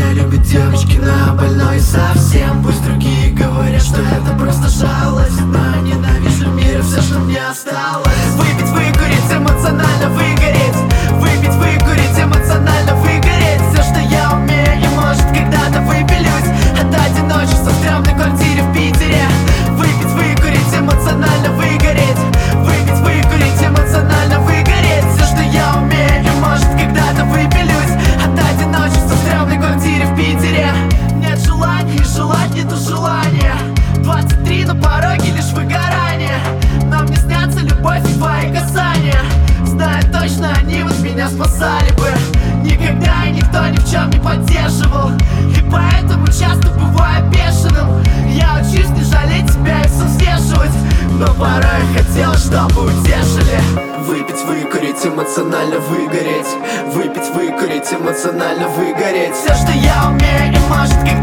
меня любят девочки, но я больной совсем. Пусть другие говорят, что это просто жалость, но я ненавижу в мире все, что мне осталось. Выпить, выкурить, эмоционально выгореть. Выпить, выкурить, эмоционально выгореть. Все, что я умею, и может когда-то выпилюсь от одиночества в стрёмной квартире в Питере. Выпить, выкурить, эмоционально выгореть. Выпить, выкурить, эмоционально выгореть. Все, что я умею, и может когда-то выпилюсь от одиночества в стрёмной квартире в Питере. Нет желания, и желать нету желания. 23 на пороге, лишь выгорание. Но мне снятся любовь и твои касания. Знаю точно, они вот меня спасали бы. Никогда и никто ни в чем не поддерживал, и поэтому часто бываю бешеным. Я учусь не жалеть тебя и все взвешивать, но порой хотел, чтобы утешили. Выпить, выкурить, эмоционально выгореть. Выпить, выкурить, эмоционально выгореть. Все, что я умею, и может